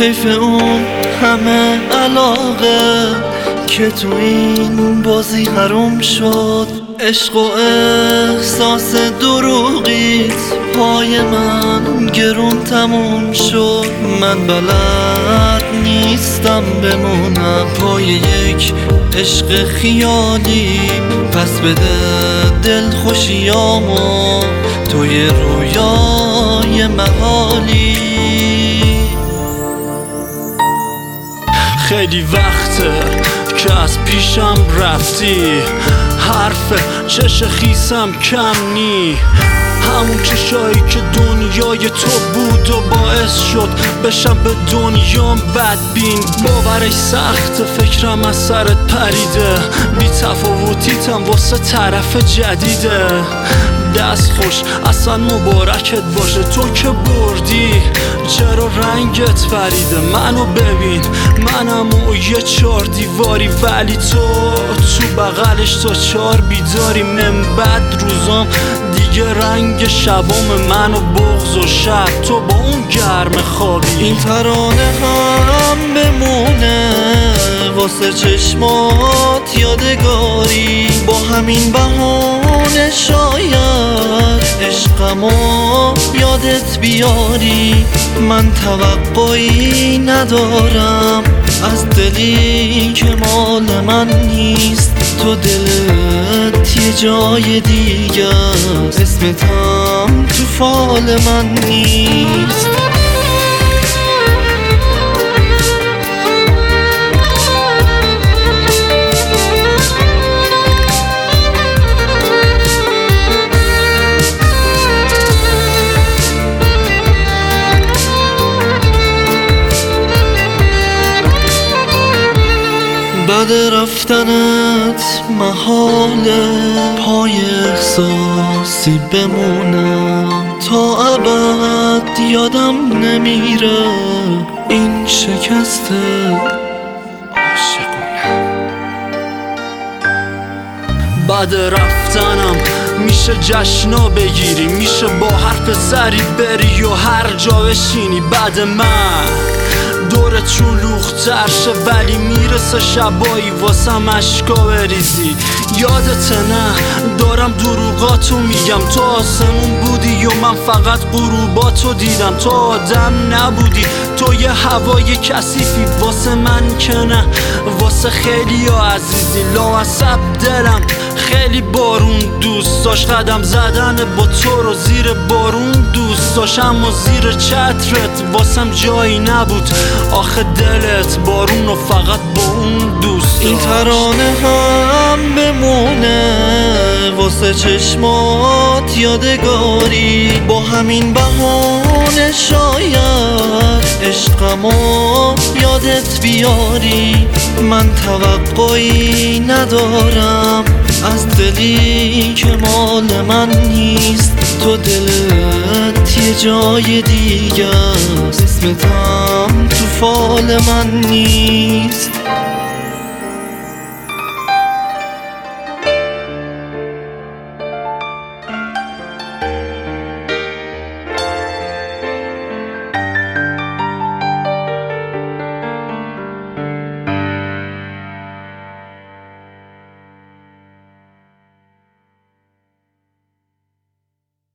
حیف اون همه علاقه که تو این بازی حروم شد. عشق و احساس دروغیت پای من گرون تموم شد. من بلد نیستم بمونم پای یک عشق خیالی، پس بده دل خوشیامو توی رویای محالی. خیلی وقته که از پیشم رفتی، حرف چش خیسم کم نی. همون چشایی که دنیای تو بود و باعث شد بشم به دنیام بدبین. باورش سخت، فکرم از سرت پریده، بی تفاوتیتم واسه طرف جدیده. دست خوش اصلا مبارکت باشه تو که بردی، چرا رنگت پریده. منو ببین، منم و یه 4 دیواری، ولی تو بغلش تا 4 بیداری. من بد روزام دیگه رنگ شبام منو بغض و شب، تو با اون گرم خوابی. این ترانه هم بمونه واسه چشمات یادگاری، با همین بهانه شاید عشقمو یادت بیاری. من توقعی ندارم از دلی که مال من نیست، تو دلت یه جای دیگه، اسمتم تو فال من نیست. بعد رفتنت محاله پای احساسی بمونم، تا ابد یادم نمیره این شکست عاشقونه. بعد رفتنم میشه جشنا بگیری، میشه با حرف سری بری و هر جا بشینی. بعد من دورت شلوغ‌تر شه، ولی میرسه شبایی واسم اشکا بریزی. یادته نه دارم دروغاتو میگم، تو آسمون بودی و من فقط غروباتو دیدم. تو آدم نبودی، تو یه هوای کثیفی، واسه من که نه واسه خیلی ها عزیزی. لامصب دلم خیلی بارون دوست داشت، قدم زدن با تو رو زیر بارون دوست داشت، اما زیر چترت واسم جایی نبود. آخه دلت بارون و فقط با اون دوست داشت. این ترانه هم بمونه واسه چشمات یادگاری، با همین بهانه شاید عشقمو یادت بیاری. من توقعی ندارم از دلی که مال من نیست، تو دلت یه جای دیگه، اسمتم تو فال من نیست.